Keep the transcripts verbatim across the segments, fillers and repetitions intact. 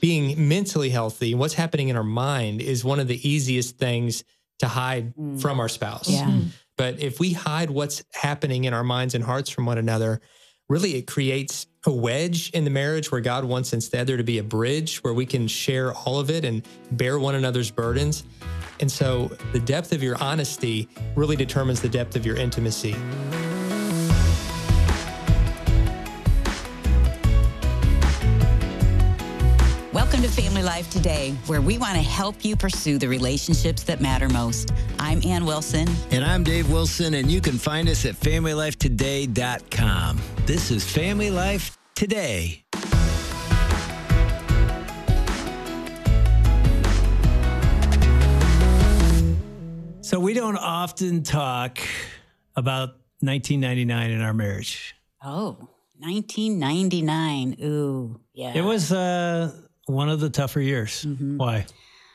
being mentally healthy, what's happening in our mind is one of the easiest things to hide mm. from our spouse. Yeah. But if we hide what's happening in our minds and hearts from one another, really it creates a wedge in the marriage where God wants instead there to be a bridge where we can share all of it and bear one another's burdens. And so the depth of your honesty really determines the depth of your intimacy. Welcome to Family Life Today, where we want to help you pursue the relationships that matter most. I'm Ann Wilson. And I'm Dave Wilson, and you can find us at family life today dot com. This is Family Life Today. So we don't often talk about nineteen ninety-nine in our marriage. Oh, nineteen ninety-nine. Ooh, yeah. It was uh, one of the tougher years. Mm-hmm. Why?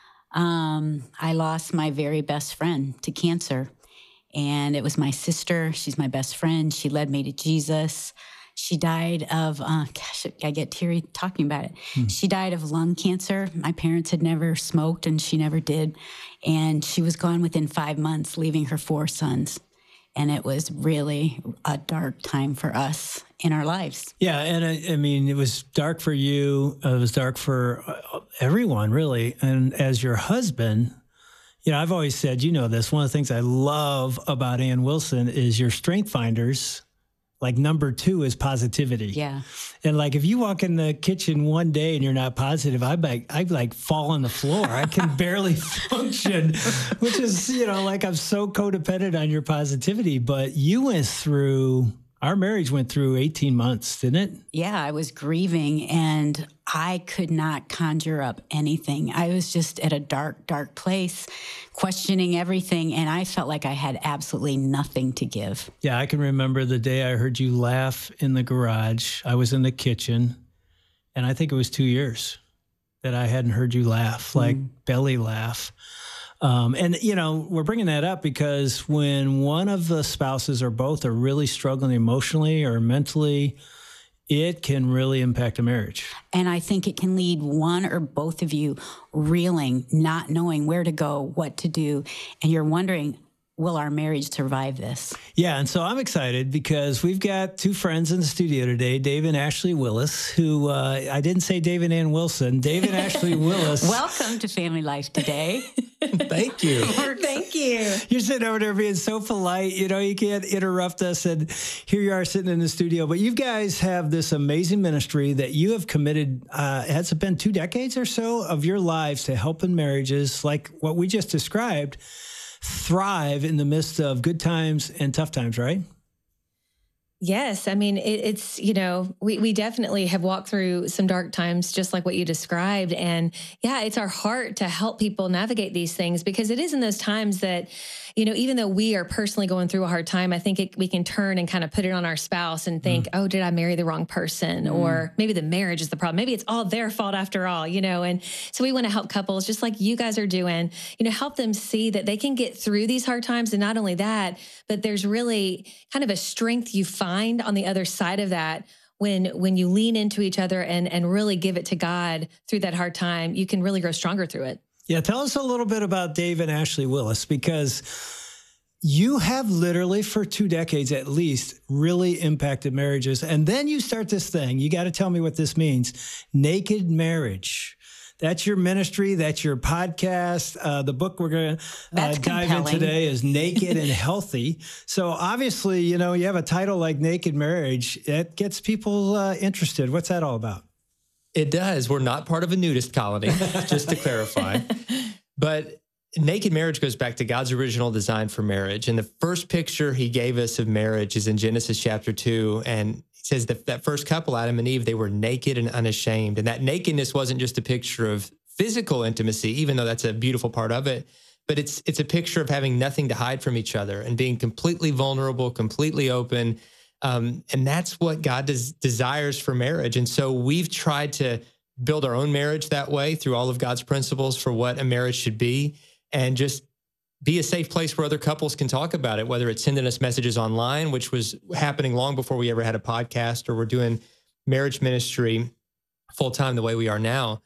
Um, I lost my very best friend to cancer. And it was my sister. She's my best friend. She led me to Jesus. She died of, uh, gosh, I get teary talking about it. Hmm. She died of lung cancer. My parents had never smoked, and she never did. And she was gone within five months, leaving her four sons. And it was really a dark time for us in our lives. Yeah, and I, I mean, it was dark for you. It was dark for everyone, really. And as your husband, you know, I've always said, you know this, one of the things I love about Ann Wilson is your strength finders. Like number two is positivity. Yeah. And like if you walk in the kitchen one day and you're not positive, I like I like fall on the floor. I can barely function, which is, you know, like I'm so codependent on your positivity. But you went through, our marriage went through eighteen months, didn't it? Yeah, I was grieving and I could not conjure up anything. I was just at a dark, dark place, questioning everything, and I felt like I had absolutely nothing to give. Yeah, I can remember the day I heard you laugh in the garage. I was in the kitchen, and I think it was two years that I hadn't heard you laugh, like mm. belly laugh. Um, and, you know, we're bringing that up because when one of the spouses or both are really struggling emotionally or mentally, it can really impact a marriage. And I think it can lead one or both of you reeling, not knowing where to go, what to do. And you're wondering, will our marriage survive this? Yeah, and so I'm excited because we've got two friends in the studio today, Dave and Ashley Willis, who uh, I didn't say Dave and Ann Wilson, Dave and Ashley Willis. Welcome to Family Life Today. Thank you. Thank you. You're sitting over there being so polite. You know, you can't interrupt us. And here you are sitting in the studio. But you guys have this amazing ministry that you have committed, uh, has it been two decades or so of your lives to helping marriages like what we just described thrive in the midst of good times and tough times, right? Yes. I mean, it, it's, you know, we, we definitely have walked through some dark times, just like what you described. And yeah, it's our heart to help people navigate these things, because it is in those times that, you know, even though we are personally going through a hard time, I think it, we can turn and kind of put it on our spouse and think, mm. oh, did I marry the wrong person? Mm. Or maybe the marriage is the problem. Maybe it's all their fault after all, you know? And so we want to help couples just like you guys are doing, you know, help them see that they can get through these hard times. And not only that, but there's really kind of a strength you find on the other side of that. When when you lean into each other and and really give it to God through that hard time, you can really grow stronger through it. Yeah, tell us a little bit about Dave and Ashley Willis, because you have literally for two decades at least really impacted marriages. And then you start this thing. You got to tell me what this means. Naked Marriage. That's your ministry. That's your podcast. Uh, the book we're going to uh, dive in today is Naked and Healthy. So obviously, you know, you have a title like Naked Marriage. It gets people uh, interested. What's that all about? It does. We're not part of a nudist colony, just to clarify. But Naked Marriage goes back to God's original design for marriage. And the first picture he gave us of marriage is in Genesis chapter two. And he says that that first couple, Adam and Eve, they were naked and unashamed. And that nakedness wasn't just a picture of physical intimacy, even though that's a beautiful part of it, but it's it's a picture of having nothing to hide from each other and being completely vulnerable, completely open. Um, and that's what God des- desires for marriage. And so we've tried to build our own marriage that way through all of God's principles for what a marriage should be, and just be a safe place where other couples can talk about it, whether it's sending us messages online, which was happening long before we ever had a podcast, or we're doing marriage ministry full time the way we are now.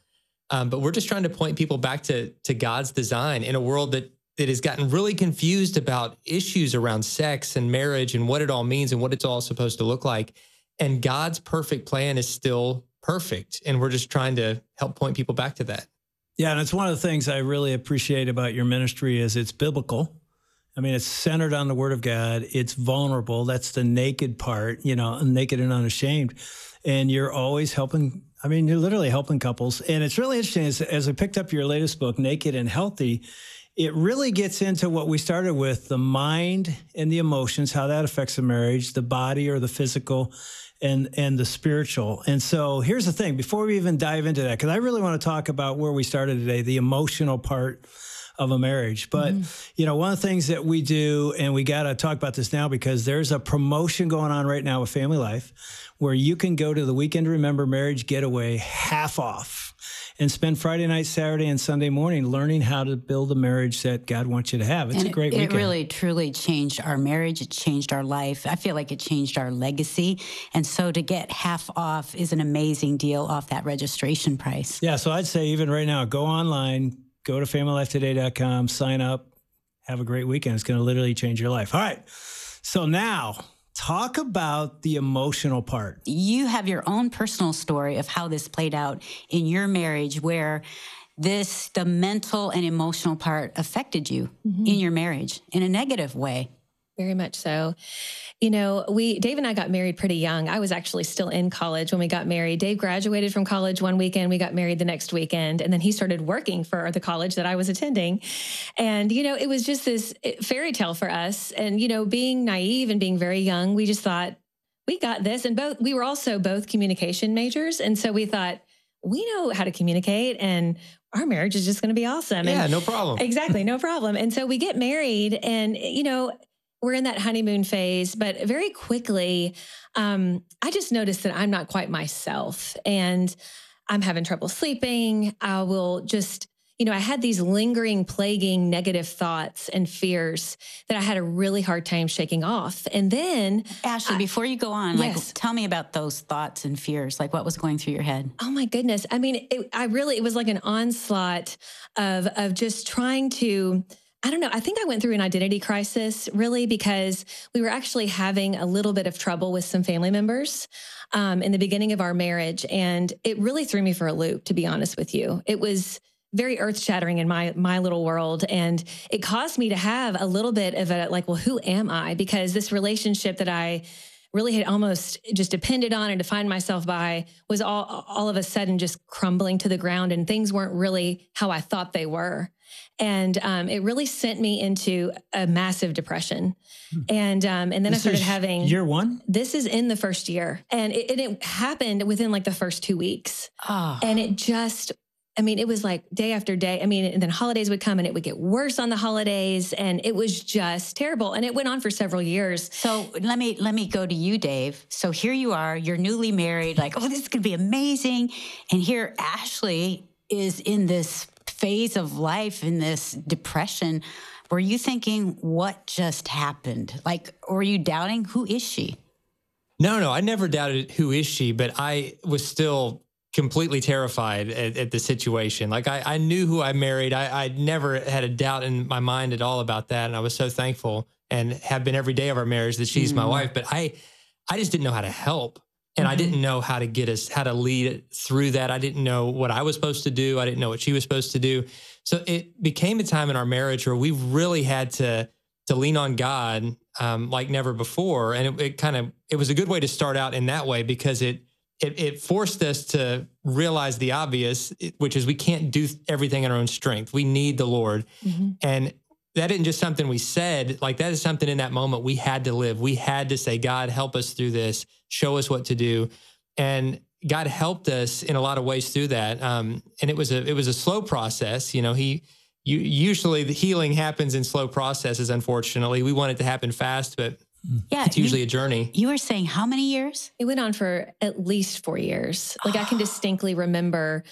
Um, but we're just trying to point people back to, to God's design in a world that, that has gotten really confused about issues around sex and marriage and what it all means and what it's all supposed to look like. And God's perfect plan is still perfect. And we're just trying to help point people back to that. Yeah, and it's one of the things I really appreciate about your ministry is it's biblical. I mean, it's centered on the Word of God. It's vulnerable. That's the naked part, you know, naked and unashamed. And you're always helping. I mean, you're literally helping couples. And it's really interesting as, as I picked up your latest book, Naked and Healthy, it really gets into what we started with, the mind and the emotions, how that affects a marriage, the body or the physical, and and the spiritual. And so here's the thing, before we even dive into that, because I really want to talk about where we started today, the emotional part of a marriage. But, mm-hmm. you know, one of the things that we do, and we got to talk about this now because there's a promotion going on right now with Family Life where you can go to the Weekend Remember Marriage Getaway half off and spend Friday night, Saturday, and Sunday morning learning how to build a marriage that God wants you to have. It's and a great it, weekend. It really, truly changed our marriage. It changed our life. I feel like it changed our legacy. And so to get half off is an amazing deal off that registration price. Yeah, so I'd say even right now, go online, go to family life today dot com, sign up, have a great weekend. It's going to literally change your life. All right, so now talk about the emotional part. You have your own personal story of how this played out in your marriage where this, the mental and emotional part affected you mm-hmm. in your marriage in a negative way. Very much so. You know, we, Dave and I got married pretty young. I was actually still in college when we got married. Dave graduated from college one weekend. We got married the next weekend. And then he started working for the college that I was attending. And, you know, it was just this fairy tale for us. And, you know, being naive and being very young, we just thought, we got this. And both, we were also both communication majors. And so we thought, we know how to communicate and our marriage is just going to be awesome. Yeah, and no problem. Exactly, no problem. And so we get married and, you know, we're in that honeymoon phase, but very quickly, um, I just noticed that I'm not quite myself and I'm having trouble sleeping. I will just, you know, I had these lingering, plaguing negative thoughts and fears that I had a really hard time shaking off. And then Ashley, I, before you go on, yes. like, tell me about those thoughts and fears, like what was going through your head? Oh my goodness. I mean, it, I really, it was like an onslaught of, of just trying to, I don't know. I think I went through an identity crisis really because we were actually having a little bit of trouble with some family members um, in the beginning of our marriage. And it really threw me for a loop, to be honest with you. It was very earth shattering in my, my little world. And it caused me to have a little bit of a, like, well, who am I? Because this relationship that I really had almost just depended on and defined myself by was all, all of a sudden just crumbling to the ground and things weren't really how I thought they were. And um, it really sent me into a massive depression. And um, and then this I started is having... Year one? This is in the first year. And it, and it happened within like the first two weeks. Oh. And it just... I mean, it was like day after day. I mean, and then holidays would come and it would get worse on the holidays. And it was just terrible. And it went on for several years. So let me let me go to you, Dave. So here you are, you're newly married, like, oh, this is going to be amazing. And here Ashley is in this phase of life, in this depression. Were you thinking, what just happened? Like, were you doubting, who is she? No, no, I never doubted who is she, but I was still completely terrified at, at the situation. Like I, I knew who I married. I, I never had a doubt in my mind at all about that. And I was so thankful and have been every day of our marriage that she's mm-hmm. my wife. But I, I just didn't know how to help. And mm-hmm. I didn't know how to get us, how to lead through that. I didn't know what I was supposed to do. I didn't know what she was supposed to do. So it became a time in our marriage where we really had to, to lean on God um, like never before. And it, it kind of, it was a good way to start out in that way because it, It, it forced us to realize the obvious, which is we can't do everything in our own strength. We need the Lord. Mm-hmm. And that isn't just something we said. Like that is something in that moment we had to live. We had to say, God, help us through this. Show us what to do. And God helped us in a lot of ways through that. Um, and it was a it was a slow process. You know, he you, usually the healing happens in slow processes, unfortunately. We want it to happen fast, but yeah, it's usually you, a journey. You were saying how many years? It went on for at least four years. Like I can distinctly remember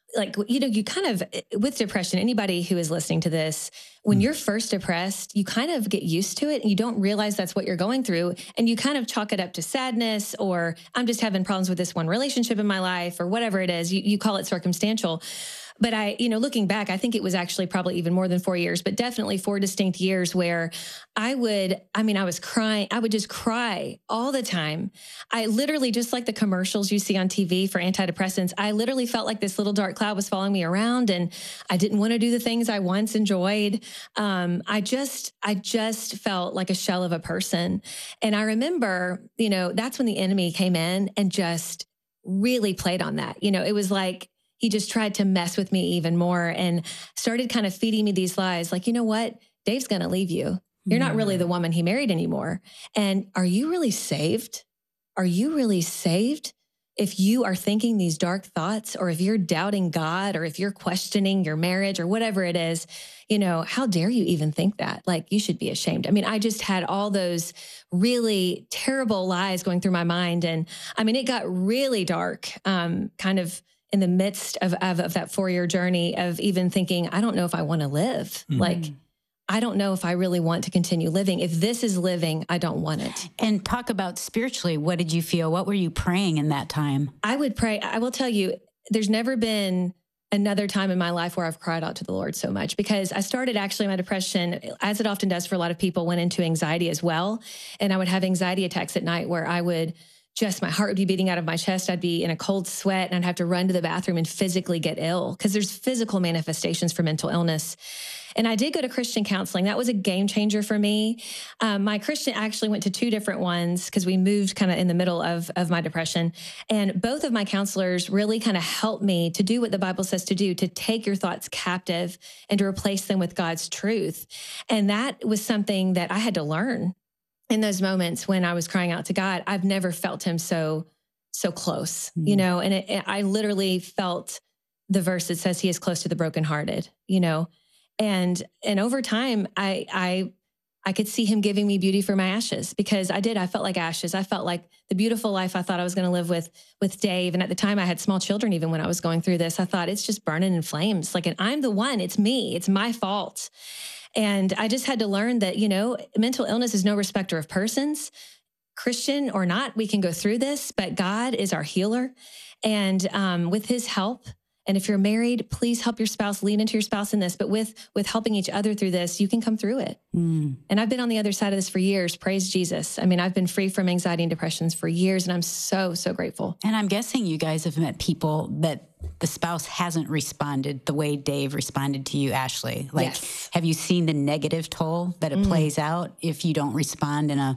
like, you know, you kind of, with depression, anybody who is listening to this, when you're first depressed, you kind of get used to it and you don't realize that's what you're going through. And you kind of chalk it up to sadness, or I'm just having problems with this one relationship in my life, or whatever it is. You, you call it circumstantial. But I, you know, looking back, I think it was actually probably even more than four years, but definitely four distinct years where I would, I mean, I was crying. I would just cry all the time. I literally, just like the commercials you see on T V for antidepressants, I literally felt like this little dark cloud was following me around, and I didn't want to do the things I once enjoyed. Um, I just, I just felt like a shell of a person. And I remember, you know, that's when the enemy came in and just really played on that. You know, it was like, he just tried to mess with me even more and started kind of feeding me these lies. Like, you know what? Dave's going to leave you. You're not really the woman he married anymore. And are you really saved? Are you really saved? If you are thinking these dark thoughts, or if you're doubting God, or if you're questioning your marriage or whatever it is, you know, how dare you even think that? Like, you should be ashamed. I mean, I just had all those really terrible lies going through my mind. And I mean, it got really dark, um, kind of in the midst of, of, of that four-year journey of even thinking, I don't know if I want to live. Mm-hmm. Like, I don't know if I really want to continue living. If this is living, I don't want it. And talk about spiritually, what did you feel? What were you praying in that time? I would pray. I will tell you, there's never been another time in my life where I've cried out to the Lord so much, because I started actually my depression, as it often does for a lot of people, went into anxiety as well. And I would have anxiety attacks at night where I would just, my heart would be beating out of my chest. I'd be in a cold sweat and I'd have to run to the bathroom and physically get ill, because there's physical manifestations for mental illness. And I did go to Christian counseling. That was a game changer for me. Um, my Christian actually went to two different ones because we moved kind of in the middle of, of my depression. And both of my counselors really kind of helped me to do what the Bible says to do, to take your thoughts captive and to replace them with God's truth. And that was something that I had to learn in those moments when I was crying out to God. I've never felt him so, so close, mm-hmm. you know, and it, it, I literally felt the verse that says he is close to the brokenhearted, you know. And, and over time, I, I, I could see him giving me beauty for my ashes, because I did. I felt like ashes. I felt like the beautiful life I thought I was going to live with, with Dave. And at the time I had small children, even when I was going through this, I thought it's just burning in flames. Like, and I'm the one, it's me, it's my fault. And I just had to learn that, you know, mental illness is no respecter of persons. Christian or not, we can go through this, but God is our healer. And um, with his help, and if you're married, please help your spouse, lean into your spouse in this. But with with helping each other through this, you can come through it. Mm. And I've been on the other side of this for years. Praise Jesus. I mean, I've been free from anxiety and depressions for years, and I'm so, so grateful. And I'm guessing you guys have met people that the spouse hasn't responded the way Dave responded to you, Ashley. Like, yes. Have you seen the negative toll that it mm. plays out if you don't respond in a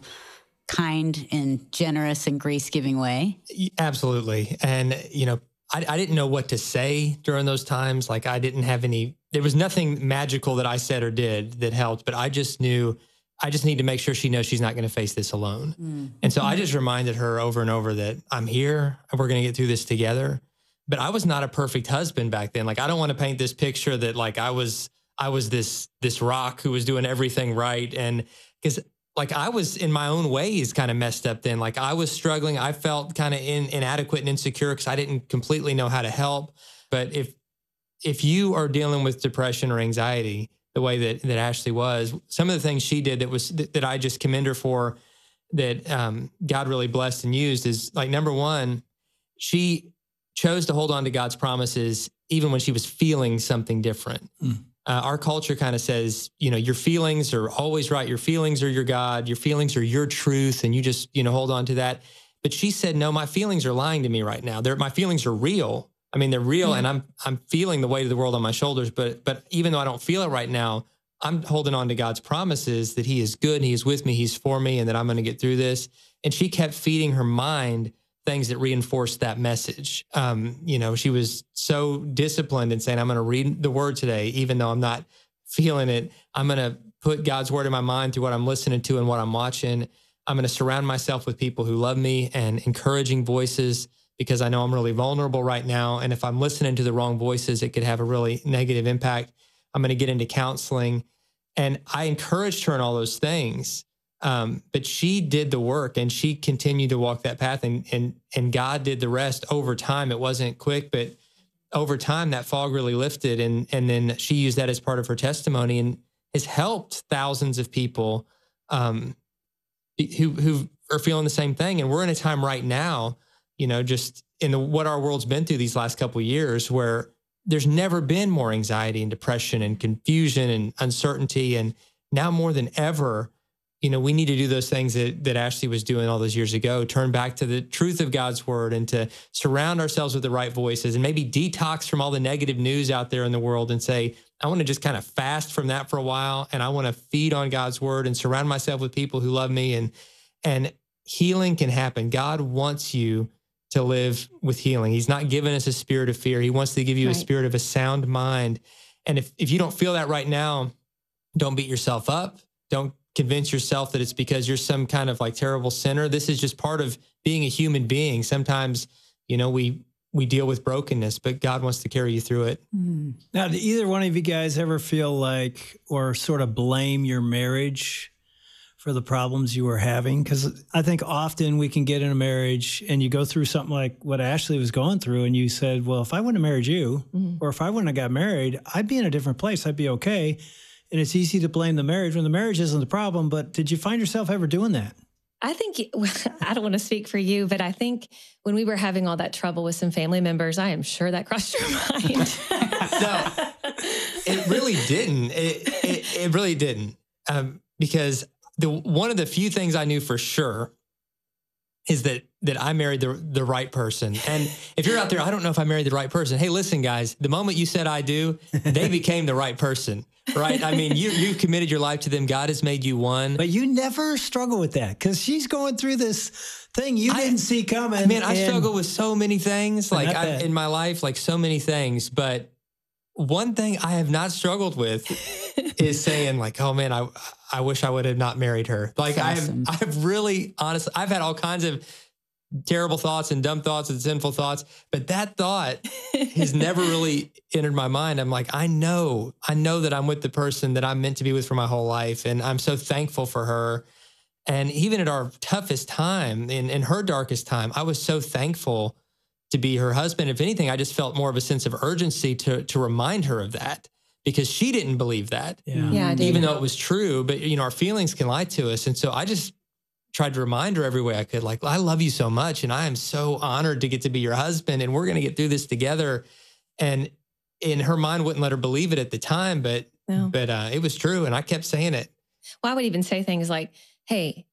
kind and generous and grace-giving way? Absolutely. And, you know, I, I didn't know what to say during those times. Like, I didn't have any, there was nothing magical that I said or did that helped, but I just knew I just need to make sure she knows she's not going to face this alone. Mm. And so mm. I just reminded her over and over that I'm here and we're going to get through this together. But I was not a perfect husband back then. Like, I don't want to paint this picture that like I was, I was this, this rock who was doing everything right. And because like I was in my own ways kind of messed up then. Like, I was struggling. I felt kind of in, inadequate and insecure because I didn't completely know how to help. But if if you are dealing with depression or anxiety the way that that Ashley was, some of the things she did that was that, that I just commend her for, that um, God really blessed and used, is like, number one, she chose to hold on to God's promises even when she was feeling something different. Mm. Uh, our culture kind of says, you know, your feelings are always right. Your feelings are your God. Your feelings are your truth. And you just, you know, hold on to that. But she said, no, my feelings are lying to me right now. They're, my feelings are real. I mean, they're real. Mm-hmm. And I'm, I'm feeling the weight of the world on my shoulders. But, but even though I don't feel it right now, I'm holding on to God's promises that he is good and he is with me. He's for me, and that I'm going to get through this. And she kept feeding her mind things that reinforced that message. Um, you know, she was so disciplined in saying, I'm going to read the word today, even though I'm not feeling it. I'm going to put God's word in my mind through what I'm listening to and what I'm watching. I'm going to surround myself with people who love me and encouraging voices, because I know I'm really vulnerable right now. And if I'm listening to the wrong voices, it could have a really negative impact. I'm going to get into counseling. And I encouraged her in all those things. Um, but she did the work and she continued to walk that path, and, and, and God did the rest over time. It wasn't quick, but over time, that fog really lifted. And, and then she used that as part of her testimony and has helped thousands of people um, who, who are feeling the same thing. And we're in a time right now, you know, just in the, what our world's been through these last couple of years, where there's never been more anxiety and depression and confusion and uncertainty. And now more than ever, you know, we need to do those things that, that Ashley was doing all those years ago, turn back to the truth of God's word and to surround ourselves with the right voices and maybe detox from all the negative news out there in the world and say, I want to just kind of fast from that for a while. And I want to feed on God's word and surround myself with people who love me, and, and healing can happen. God wants you to live with healing. He's not giving us a spirit of fear. He wants to give you right. a spirit of a sound mind. And if, if you don't feel that right now, don't beat yourself up. Don't convince yourself that it's because you're some kind of like terrible sinner. This is just part of being a human being. Sometimes, you know, we, we deal with brokenness, but God wants to carry you through it. Mm. Now, do either one of you guys ever feel like, or sort of blame your marriage for the problems you were having? Because I think often we can get in a marriage and you go through something like what Ashley was going through, and you said, well, if I wouldn't have married you, mm-hmm. or if I wouldn't have got married, I'd be in a different place. I'd be okay. And it's easy to blame the marriage when the marriage isn't the problem. But did you find yourself ever doing that? I think, I don't want to speak for you, but I think when we were having all that trouble with some family members, I am sure that crossed your mind. No, it really didn't. It, it, it really didn't. Um, because the one of the few things I knew for sure is that that I married the the right person. And if you're out there, I don't know if I married the right person. Hey, listen, guys, the moment you said I do, they became the right person, right? I mean, you you committed your life to them. God has made you one. But you never struggle with that because she's going through this thing you didn't I, see coming. Man, I struggle with so many things like I, in my life, like so many things. But one thing I have not struggled with is saying like, oh man, I I wish I would have not married her. Like awesome. I've I've really honestly, I've had all kinds of terrible thoughts and dumb thoughts and sinful thoughts, but that thought has never really entered my mind. I'm like, I know, I know that I'm with the person that I'm meant to be with for my whole life. And I'm so thankful for her. And even at our toughest time, in, in her darkest time, I was so thankful to be her husband. If anything, I just felt more of a sense of urgency to, to remind her of that, because she didn't believe that, yeah. Yeah, even though it was true. But, you know, our feelings can lie to us. And so I just tried to remind her every way I could, like, I love you so much. And I am so honored to get to be your husband. And we're going to get through this together. And in her mind wouldn't let her believe it at the time, but, no. but uh, it was true. And I kept saying it. Well, I would even say things like, hey,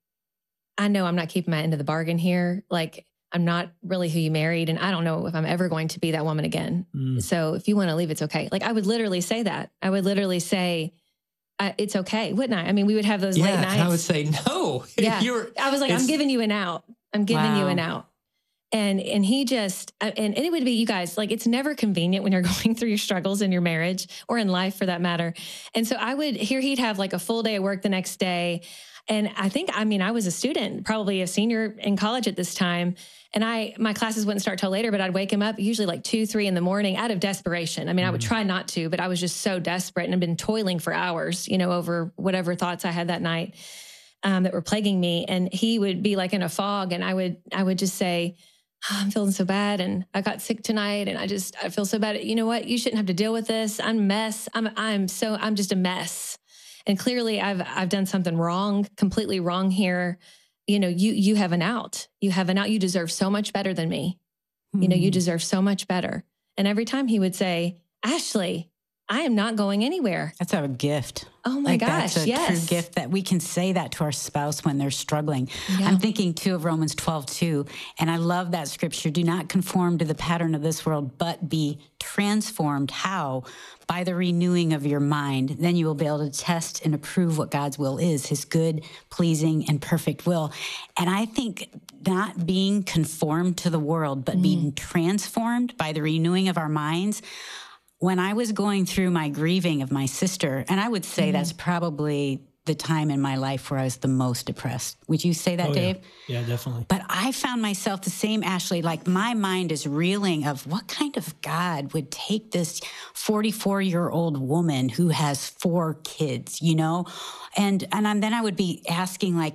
I know I'm not keeping my end of the bargain here. Like, I'm not really who you married, and I don't know if I'm ever going to be that woman again. Mm. So if you want to leave, it's okay. Like, I would literally say that. I would literally say, I, it's okay, wouldn't I? I mean, we would have those yeah, late nights. And I would say, no. Yeah. You're, I was like, I'm giving you an out. I'm giving wow. you an out. And and he just, and, and it would be, you guys, like, it's never convenient when you're going through your struggles in your marriage or in life for that matter. And so I would, here he'd have like a full day of work the next day. And I think, I mean, I was a student, probably a senior in college at this time. And I, my classes wouldn't start till later, but I'd wake him up usually like two, three in the morning out of desperation. I mean, mm. I would try not to, but I was just so desperate and had been toiling for hours, you know, over whatever thoughts I had that night um, that were plaguing me. And he would be like in a fog, and I would, I would just say, oh, I'm feeling so bad, and I got sick tonight, and I just, I feel so bad. You know what? You shouldn't have to deal with this. I'm a mess. I'm, I'm so, I'm just a mess. And clearly I've, I've done something wrong, completely wrong here. You know, you, you have an out, you have an out. You deserve so much better than me. Mm-hmm. You know, you deserve so much better. And every time he would say, Ashley, I am not going anywhere. That's a gift. Oh my like gosh, that's a yes. true gift that we can say that to our spouse when they're struggling. Yeah. I'm thinking too of Romans twelve two, and I love that scripture. Do not conform to the pattern of this world, but be transformed. How? By the renewing of your mind. Then you will be able to test and approve what God's will is, his good, pleasing, and perfect will. And I think not being conformed to the world, but mm. being transformed by the renewing of our minds. When I was going through my grieving of my sister, and I would say mm-hmm. that's probably the time in my life where I was the most depressed. Would you say that, oh, Dave? Yeah. yeah, definitely. But I found myself the same, Ashley, like my mind is reeling of what kind of God would take this forty-four-year-old woman who has four kids, you know? And and I'm, then I would be asking like,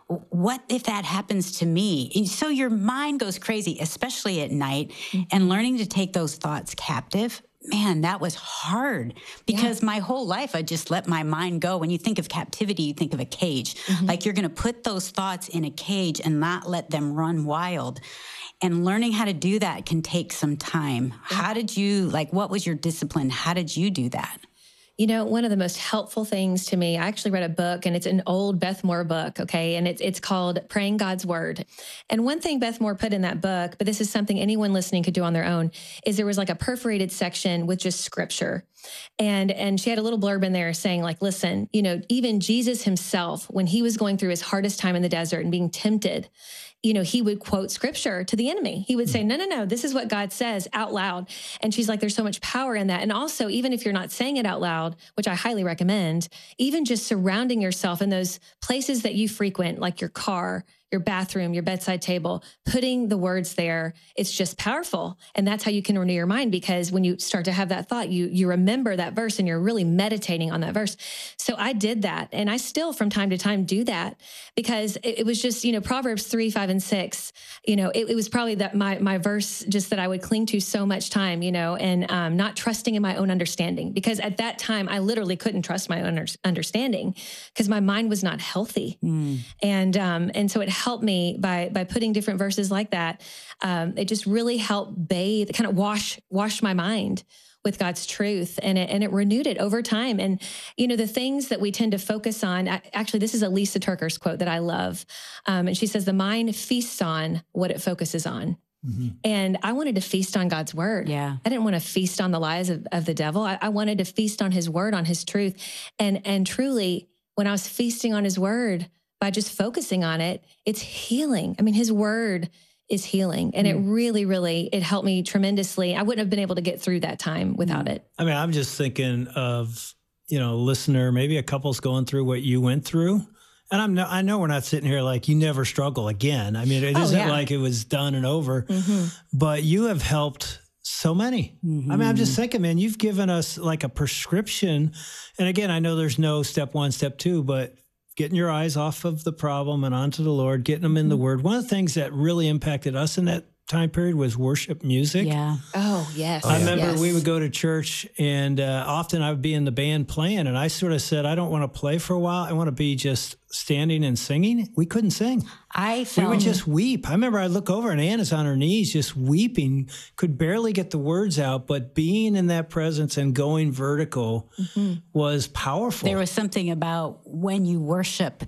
what if that happens to me? And so your mind goes crazy, especially at night, and learning to take those thoughts captive. Man, that was hard because yeah. my whole life I just let my mind go. When you think of captivity, you think of a cage. Mm-hmm. Like you're going to put those thoughts in a cage and not let them run wild. And learning how to do that can take some time. Yeah. How did you, like, what was your discipline? How did you do that? You know, one of the most helpful things to me, I actually read a book, and it's an old Beth Moore book, okay? And it's it's called Praying God's Word. And one thing Beth Moore put in that book, but this is something anyone listening could do on their own, is there was like a perforated section with just scripture. And and she had a little blurb in there saying, like, listen, you know, even Jesus himself, when he was going through his hardest time in the desert and being tempted, you know, he would quote scripture to the enemy. He would say, no, no, no, this is what God says out loud. And she's like, there's so much power in that. And also, even if you're not saying it out loud, which I highly recommend, even just surrounding yourself in those places that you frequent, like your car, your bathroom, your bedside table, putting the words there, it's just powerful. And that's how you can renew your mind, because when you start to have that thought, you you remember that verse and you're really meditating on that verse. So I did that. And I still from time to time do that, because it, it was just, you know, Proverbs three, five, and six, you know, it, it was probably that my my verse just that I would cling to so much time, you know, and um, not trusting in my own understanding, because at that time I literally couldn't trust my own understanding because my mind was not healthy. Mm. And um, and so it helped me by by putting different verses like that. Um, it just really helped bathe, kind of wash wash my mind with God's truth, and it and it renewed it over time. And you know, the things that we tend to focus on. Actually, this is a Lisa Turker's quote that I love, um, and she says, "The mind feasts on what it focuses on." Mm-hmm. And I wanted to feast on God's word. Yeah, I didn't want to feast on the lies of, of the devil. I, I wanted to feast on His word, on His truth, and and truly, when I was feasting on His word, by just focusing on it, it's healing. I mean, His word is healing. And mm. it really, really, it helped me tremendously. I wouldn't have been able to get through that time without mm. it. I mean, I'm just thinking of, you know, listener, maybe a couple's going through what you went through. And I'm no, I know we're not sitting here like you never struggle again. I mean, it oh, isn't yeah. like it was done and over, mm-hmm. but you have helped so many. Mm-hmm. I mean, I'm just thinking, man, you've given us like a prescription. And again, I know there's no step one, step two, but getting your eyes off of the problem and onto the Lord, getting them in the Word. One of the things that really impacted us in that time period was worship music. Yeah. Oh, yes. I remember yes. we would go to church, and uh, often I would be in the band playing, and I sort of said, I don't want to play for a while. I want to be just standing and singing. We couldn't sing. I felt... We would just weep. I remember I'd look over, and Anna's on her knees just weeping, could barely get the words out, but being in that presence and going vertical mm-hmm. was powerful. There was something about when you worship,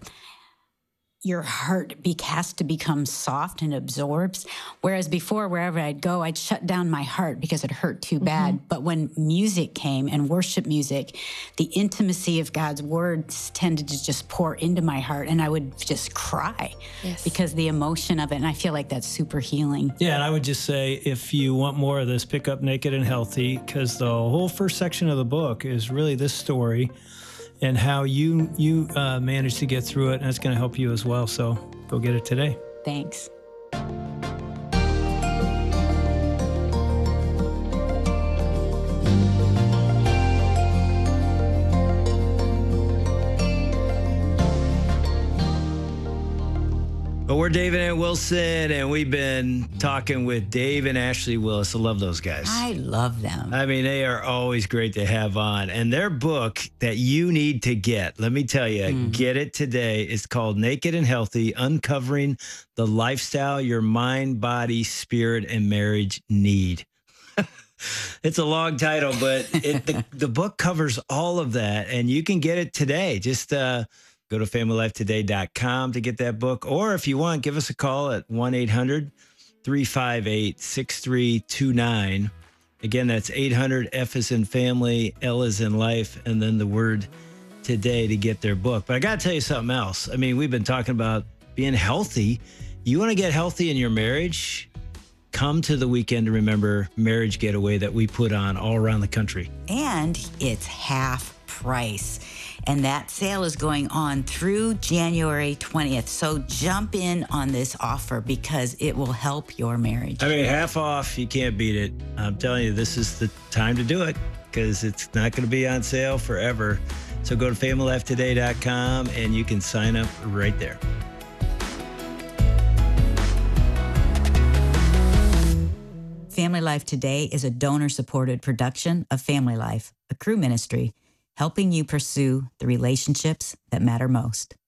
your heart be, has to become soft and absorbs. Whereas before, wherever I'd go, I'd shut down my heart because it hurt too bad. Mm-hmm. But when music came and worship music, the intimacy of God's words tended to just pour into my heart, and I would just cry yes. because the emotion of it. And I feel like that's super healing. Yeah, and I would just say, if you want more of this, pick up Naked and Healthy, because the whole first section of the book is really this story and how you you uh, managed to get through it, and it's going to help you as well. So go get it today. Thanks. Well, we're Dave and Ann Wilson, and we've been talking with Dave and Ashley Willis. I love those guys. I love them. I mean, they are always great to have on. And their book that you need to get, let me tell you, mm. get it today. It's called Naked and Healthy, Uncovering the Lifestyle Your Mind, Body, Spirit, and Marriage Need. It's a long title, but it, the, the book covers all of that, and you can get it today. Just uh, go to family life today dot com to get that book. Or if you want, give us a call at one eight hundred three five eight six three two nine. Again, that's eight hundred F as in family, L as in life, and then the word today to get their book. But I got to tell you something else. I mean, we've been talking about being healthy. You want to get healthy in your marriage? Come to the Weekend to Remember Marriage Getaway that we put on all around the country. And it's half price. And that sale is going on through January twentieth. So jump in on this offer because it will help your marriage. I mean, half off, you can't beat it. I'm telling you, this is the time to do it because it's not going to be on sale forever. So go to family life today dot com and you can sign up right there. Family Life Today is a donor-supported production of Family Life, a Cru ministry, helping you pursue the relationships that matter most.